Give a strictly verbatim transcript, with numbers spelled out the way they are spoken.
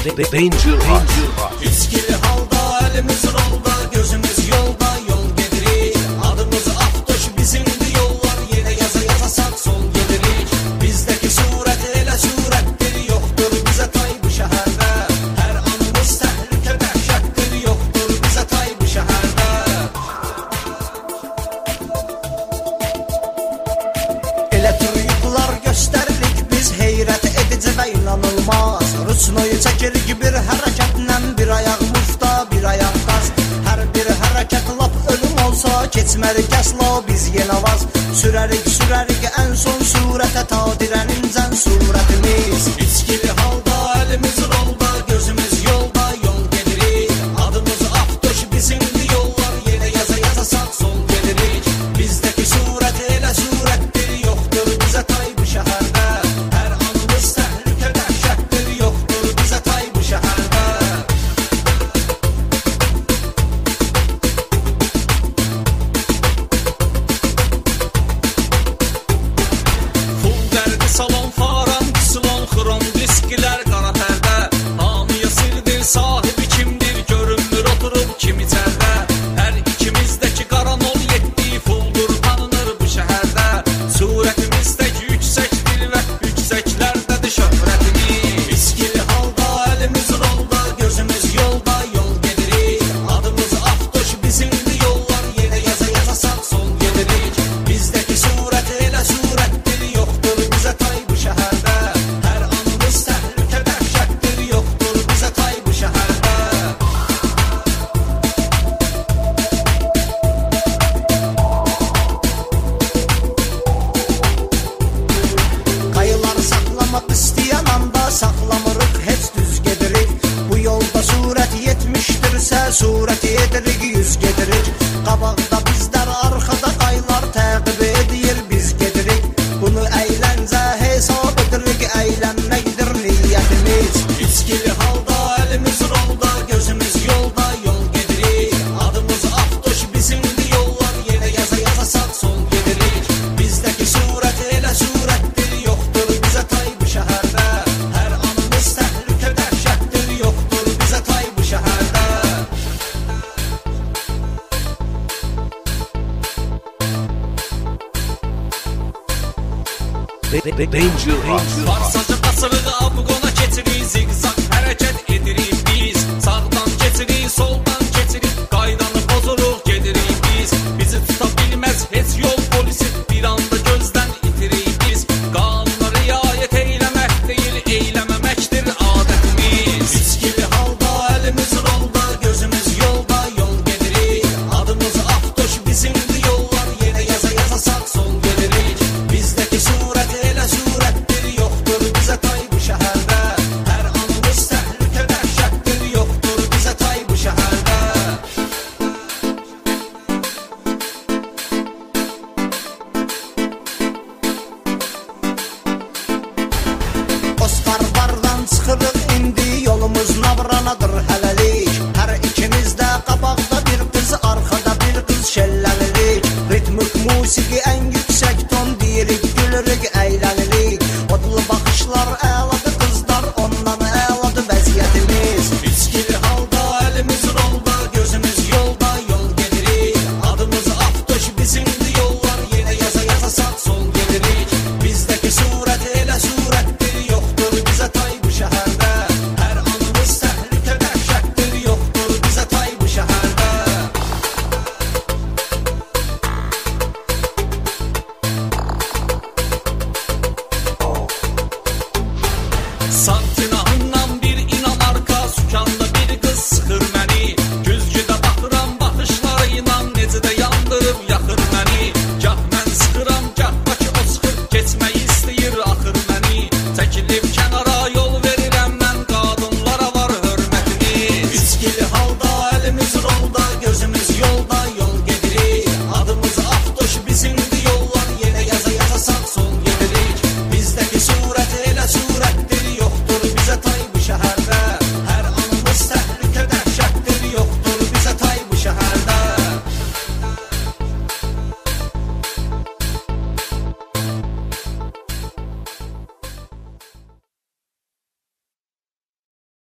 Danger Rock. İçkili halda, elimiz rolda, gözümüz yolda, yol gedirik. Adımız Aftoş, bizimdi yollar, yine yaza yaza sağ sol gedirik. Bizdeki suret elə surettir, yoktur bize tay bu şehirde. Her anımız tehlike dehşettir, yoktur bize tay bu şehirde. Elə tuyuklar gösteririk biz, heyret edici ve inanılmaz. Rusnoyu çekirik bir hareketlə, bir ayaq mufta, bir ayaq qaz. Hər bir hərəkət lap ölüm olsa, keçmərik əsla biz yenə vaz. Sürərik, sürərik ən son surətə, ta dirənincən surətimiz. İçkili halda, elimiz rolda, gözümüz yolda, yol gedirik. Adımız Aftoş, bizimdi yollar, yenə yaza yaza sağ sol gedirik. Bizdeki surət elə surətdir, yoktur bizə tay bu şəhərdə. Hər anımız təhlükə dəhşətdir, yoktur bizə tay bu şəhərdə. Full dərdi salon, faran, silon, xrom diskilər qara tərdə. Hamıya sirdir, sahibi kimdir, görünmür oturub kim içərdə. Hər ikimizdəki qaranol yetdi, fuldur tanınır bu şəhərdə. Surətimizdəki yüksəkdir və yüksəklərdədir şöhrətimiz. İçkili halda, elimiz rolda, gözümüz yolda, yol gedirik. Adımız Aftoş, bizimdi yollar, yenə yaza yaza sağ sol gedirik. Bizdeki surət elə surətdir, yoktur bizə tay bu şəhərdə. Hər anımız təhlükə dəhşətdir, yoktur bizə tay bu şəhərdə. Qayılar saxlamaq istəyən anda, saxlamırıq heç düz gedirik. Bu yolda surət yetmişdirsə, surət edirik, yüz gedirik. Qabaqda bizlər, arxada qaylar təqib edir, biz gedirik. Bunu əyləncə hesab edirik, əylənməkdir niyyətimiz. İçkili halda, elimiz rolda, gözümüz yolda, yol gedirik. Adımız Aftoş, bizimdi yollar, yenə yaza yaza sağ sol gedirik. Bizdeki surət elə surətdir, yoktur bizə tay bu şəhərdə. Hər anımız təhlükə dəhşətdir, yoktur bizə tay bu şəhərdə. Danger Rock. Varsacı basırıq, abqona keçirik, zigzag